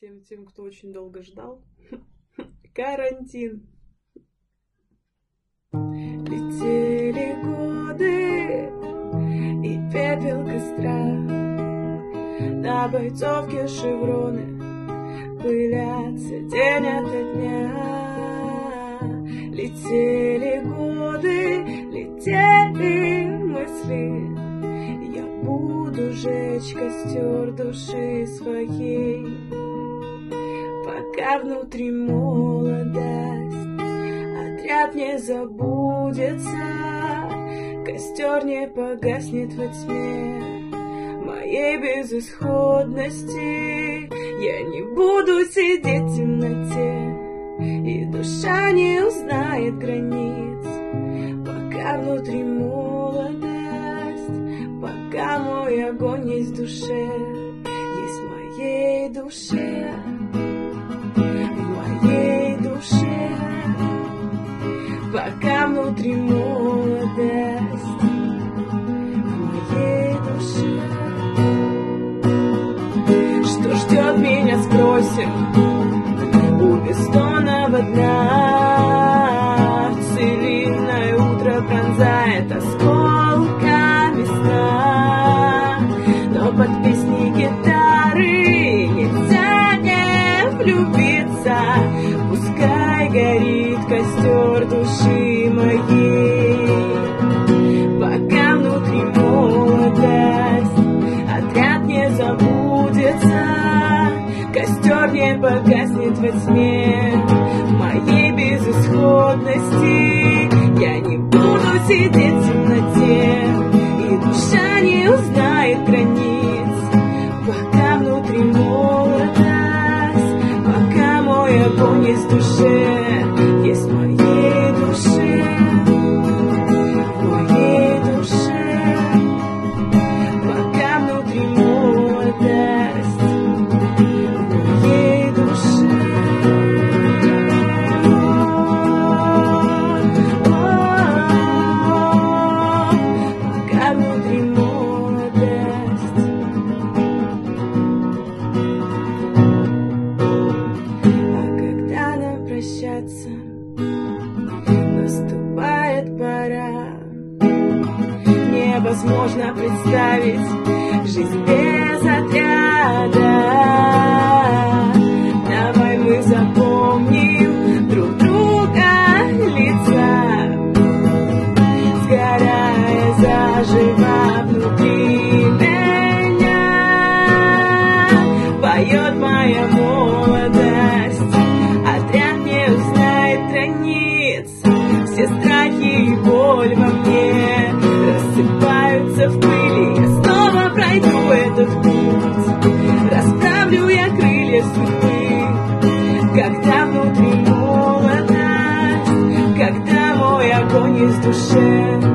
всем тем, кто очень долго ждал. Карантин. Летели годы и пепел костра, на бойцовке шевроны пылятся день ото дня. Летели годы, летели мысли, я буду жечь костер души своей, пока внутри молодость. Отряд не забудется, костер не погаснет во тьме моей безысходности. Я не буду сидеть в темноте, и душа не узнает границ, пока внутри молодость, пока мой огонь есть в душе, есть в моей душе, в моей душе, пока внутри молодость, в моей душе. Что ждет меня, спросим, у бессонного дна. Целинное утро пронзает осколками сна, но под песни гитары нельзя не влюбиться. Пускай горит костер души моей, пока внутри молодость. Отряд не забудется, костер не погаснет во тьме моей безысходности. Я не буду сидеть в темноте, и душа не узнает границ, пока внутри молодость, пока мой огонь есть в душе, есть в моей душе, в моей душе, пока внутри молодость, в моей душе. Пока внутри молодость. А когда нам прощаться, наступает пора. Невозможно представить жизнь без отряда. Давай мы запомним друг друга лица, сгорая заживо внутри меня. Поет моя молодость, отряд не узнает границ. Все страхи и боль во мне рассыпаются в пыли. Я снова пройду этот путь, расправлю я крылья судьбы, когда внутри молодость, когда мой огонь есть в душе.